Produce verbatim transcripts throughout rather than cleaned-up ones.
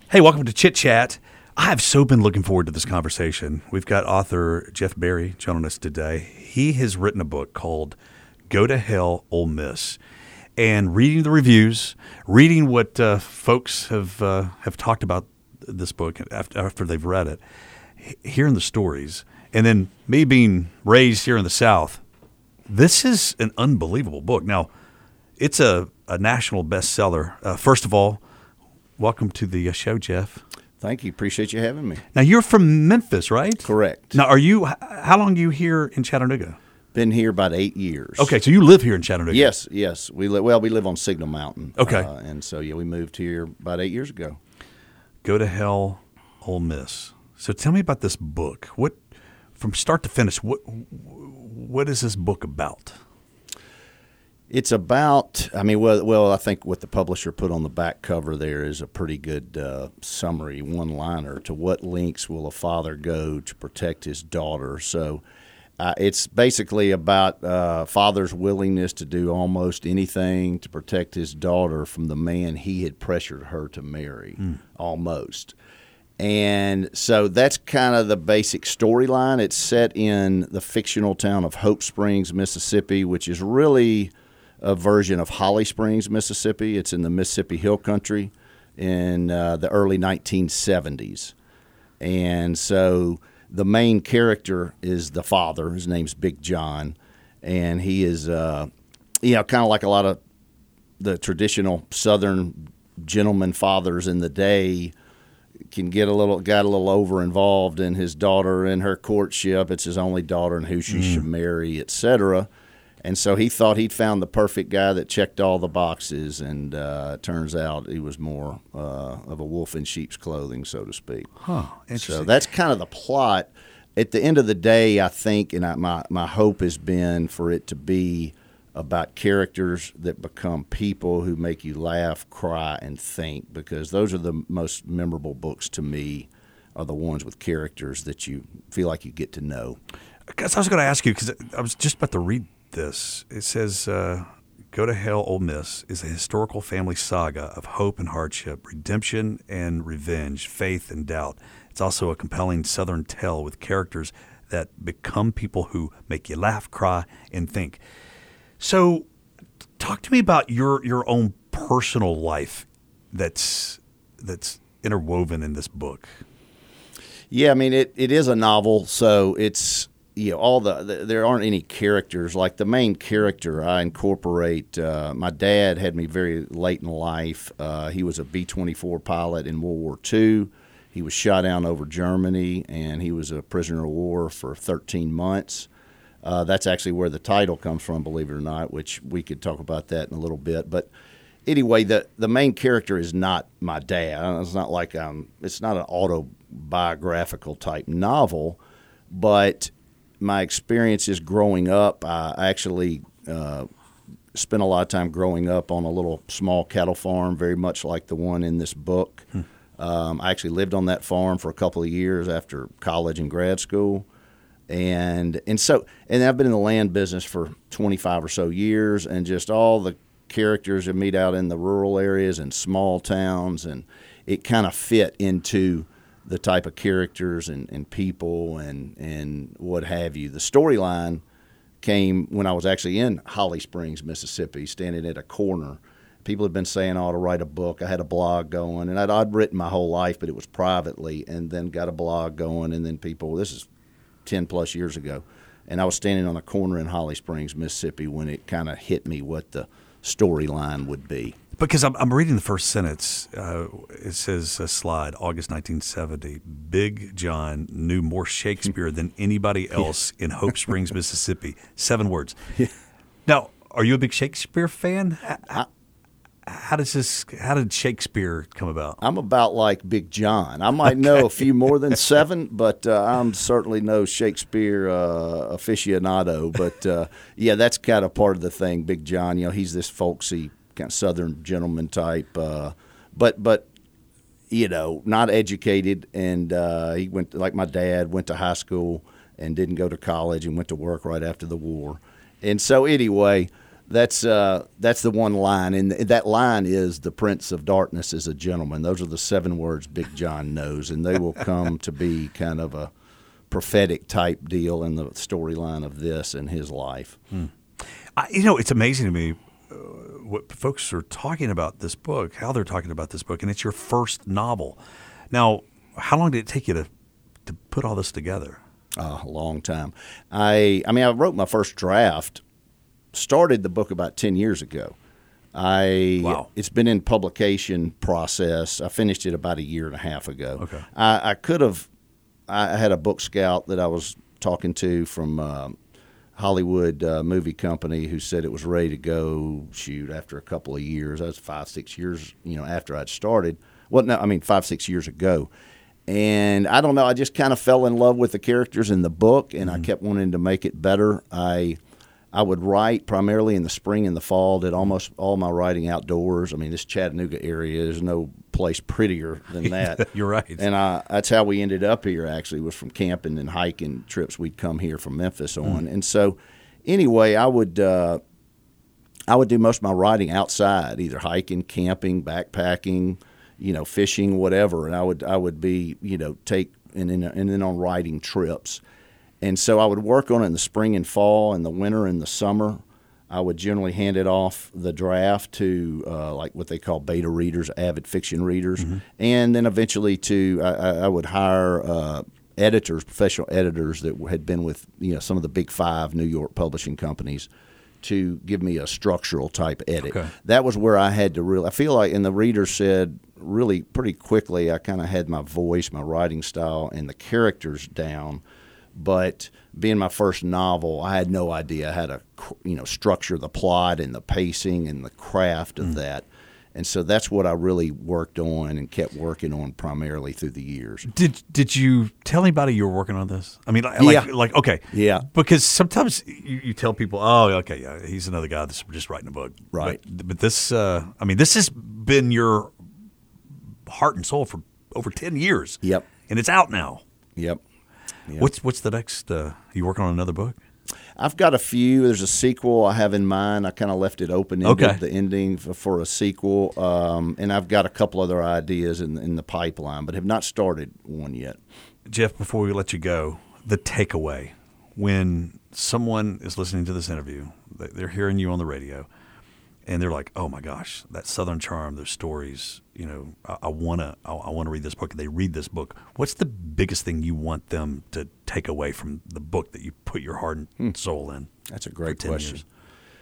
Hey, welcome to Chit Chat. I have so been looking forward to this conversation. We've got author Jeff Berry joining us today. He has written a book called Go to Hell, Ole Miss. And reading the reviews, reading what uh, folks have uh, have talked about this book after, after they've read it, hearing the stories, and then me being raised here in the South, this is an unbelievable book. Now, it's a, a national bestseller. Uh, first of all, welcome to the show, Jeff. Thank you. Appreciate you having me. Now, you're from Memphis, right? Correct. Now, are you? How long are you here in Chattanooga? Been here about eight years. Okay, so you live here in Chattanooga. Yes, yes. We li- well, we live on Signal Mountain. Okay. Uh, and so, yeah, we moved here about eight years ago. Go to Hell, Ole Miss. So tell me about this book. What, from start to finish, what what is this book about? It's about, I mean, well, well, I think what the publisher put on the back cover there is a pretty good uh, summary, one-liner, to what lengths will a father go to protect his daughter. So uh, it's basically about uh, father's willingness to do almost anything to protect his daughter from the man he had pressured her to marry, mm. almost. And so that's kind of the basic storyline. It's set in the fictional town of Hope Springs, Mississippi, which is really a version of Holly Springs, Mississippi. It's in the Mississippi Hill Country in uh, the early nineteen seventies. And so the main character is the father. His name's Big John. And he is, uh, you know, kind of like a lot of the traditional Southern gentleman fathers in the day, can get a little, got a little over involved in his daughter and her courtship. It's his only daughter and who she mm. should marry, et cetera. And so he thought he'd found the perfect guy that checked all the boxes, and uh, it turns out he was more uh, of a wolf in sheep's clothing, so to speak. Huh, interesting. So that's kind of the plot. At the end of the day, I think, and I, my, my hope has been for it to be about characters that become people who make you laugh, cry, and think, because those are the most memorable books to me, are the ones with characters that you feel like you get to know. Because I was going to ask you, because I was just about to read this. It says, uh, Go to Hell, Ole Miss is a historical family saga of hope and hardship, redemption and revenge, faith and doubt. It's also a compelling Southern tale with characters that become people who make you laugh, cry, and think. So talk to me about your, your own personal life that's that's interwoven in this book. Yeah, I mean, it, it is a novel, so it's, you know, all the, the there aren't any characters. Like the main character, I incorporate. Uh, my dad had me very late in life. Uh, he was a B twenty-four pilot in World War Two. He was shot down over Germany, and he was a prisoner of war for thirteen months. Uh, that's actually where the title comes from, believe it or not, which we could talk about that in a little bit. But anyway, the the main character is not my dad. It's not like um, it's not an autobiographical type novel, but my experiences growing up, I actually uh, spent a lot of time growing up on a little small cattle farm, very much like the one in this book. Hmm. Um, I actually lived on that farm for a couple of years after college and grad school. And and so and I've been in the land business for twenty-five or so years, and just all the characters that meet out in the rural areas and small towns, and it kind of fit into the type of characters and, and people and, and what have you. The storyline came when I was actually in Holly Springs, Mississippi, standing at a corner. People had been saying I ought to write a book. I had a blog going, and I'd, I'd written my whole life, but it was privately, and then got a blog going, and then people, this is ten plus years ago, and I was standing on a corner in Holly Springs, Mississippi, when it kind of hit me what the storyline would be. Because I'm, I'm reading the first sentence. Uh, it says, a slide, August nineteen seventy, Big John knew more Shakespeare than anybody else in Hope Springs, Mississippi. Seven words. Yeah. Now, are you a big Shakespeare fan? How, how does this? How did Shakespeare come about? I'm about like Big John. I might okay. know a few more than seven, but uh, I'm certainly no Shakespeare uh, aficionado. But uh, yeah, that's kind of part of the thing. Big John, you know, he's this folksy, kind of Southern gentleman type, uh, but but you know, not educated, and uh, he went like my dad went to high school and didn't go to college and went to work right after the war, and so anyway, That's uh, that's the one line, and that line is "The Prince of Darkness is a gentleman." Those are the seven words Big John knows, and they will come to be kind of a prophetic type deal in the storyline of this and his life. Hmm. I, you know, it's amazing to me uh, what folks are talking about this book, how they're talking about this book, and it's your first novel. Now, how long did it take you to to put all this together? Uh, a long time. I I mean, I wrote my first draft. Started the book about ten years ago. I wow. It's been in publication process. I finished it about a year and a half ago. Okay. I, I could have. I had a book scout that I was talking to from uh, Hollywood uh, movie company who said it was ready to go. Shoot, after a couple of years, that was five, six years. You know, after I'd started. Well, no, I mean five, six years ago. And I don't know. I just kind of fell in love with the characters in the book, and mm-hmm. I kept wanting to make it better. I. I would write primarily in the spring and the fall, did almost all my writing outdoors. I mean, this Chattanooga area, there's no place prettier than that. You're right. And I, that's how we ended up here, actually, was from camping and hiking trips we'd come here from Memphis on. Mm. And so anyway, I would uh, I would do most of my writing outside, either hiking, camping, backpacking, you know, fishing, whatever. And I would I would be, you know, take and then, and then on writing trips. And so I would work on it in the spring and fall, and the winter and the summer. I would generally hand it off the draft to uh, like what they call beta readers, avid fiction readers, mm-hmm. and then eventually to I, I would hire uh, editors, professional editors that had been with you know some of the big five New York publishing companies to give me a structural type edit. Okay. That was where I had to really. I feel like, and the reader said really pretty quickly, I kind of had my voice, my writing style, and the characters down. But being my first novel, I had no idea how to, you know, structure the plot and the pacing and the craft of mm. that. And so that's what I really worked on and kept working on primarily through the years. Did Did you tell anybody you were working on this? I mean, like, yeah. like okay, yeah. Because sometimes you, you tell people, oh, okay, yeah, he's another guy that's just writing a book, right? But, but this, uh, I mean, this has been your heart and soul for over ten years. Yep. And it's out now. Yep. Yep. What's What's the next? Uh, are you working on another book? I've got a few. There's a sequel I have in mind. I kind of left it open-ended, okay. the ending for, for a sequel. Um, and I've got a couple other ideas in, in the pipeline, but have not started one yet. Jeff, before we let you go, the takeaway. When someone is listening to this interview, they're hearing you on the radio, and they're like, "Oh my gosh, that Southern charm, those stories. You know, I, I wanna, I, I wanna read this book." And they read this book. What's the biggest thing you want them to take away from the book that you put your heart and hmm. soul in? That's a great question. Years?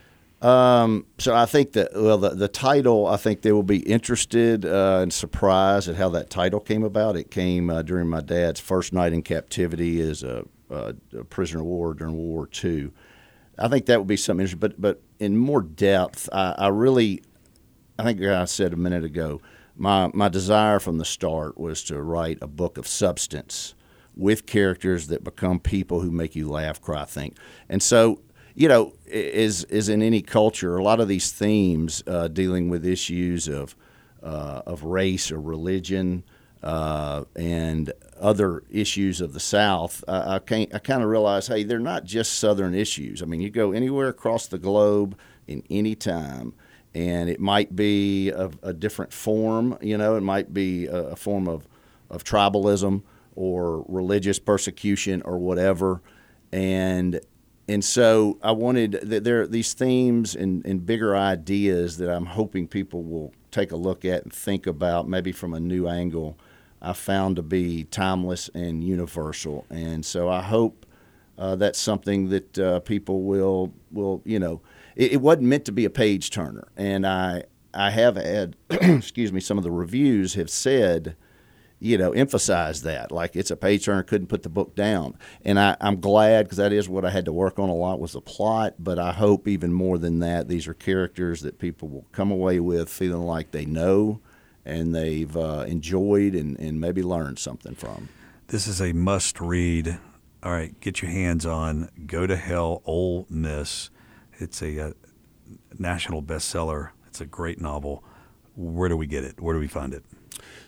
Um, so I think that well, the the title, I think they will be interested uh, and surprised at how that title came about. It came uh, during my dad's first night in captivity as a, a, a prisoner of war during World War Two. I think that would be something interesting, but but in more depth, I, I really, I think I said a minute ago, my my desire from the start was to write a book of substance with characters that become people who make you laugh, cry, think. And so, you know, is is in any culture, a lot of these themes uh, dealing with issues of uh, of race or religion uh, and other issues of the South, I, I, can't, I kind of realize, hey, they're not just Southern issues. I mean, you go anywhere across the globe in any time, and it might be a, a different form. You know, it might be a, a form of, of tribalism or religious persecution or whatever. And and so I wanted that there are these themes and, and bigger ideas that I'm hoping people will take a look at and think about, maybe from a new angle. I found to be timeless and universal, and so I hope uh, that's something that uh, people will will you know. It, it wasn't meant to be a page turner, and I I have had excuse me, some of the reviews have said, you know, emphasize that, like it's a page turner, couldn't put the book down, and I, I'm glad, because that is what I had to work on a lot, was the plot. But I hope even more than that, these are characters that people will come away with feeling like they know and they've uh, enjoyed and, and maybe learned something from. This is a must-read. All right, get your hands on Go to Hell, Ole Miss. It's a, a national bestseller. It's a great novel. Where do we get it? Where do we find it?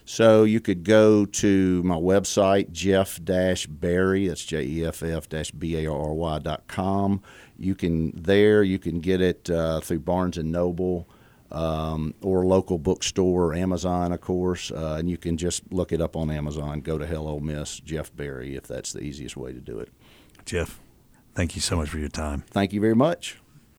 So you could go to my website, Jeff Barry, that's J E F F B A R R Y dot com. You can, there, you can get it uh, through Barnes and Noble um, or local bookstore, Amazon, of course, uh, and you can just look it up on Amazon, Go to Hell, Ole Miss, Jeff Barry, if that's the easiest way to do it. Jeff, thank you so much for your time. Thank you very much.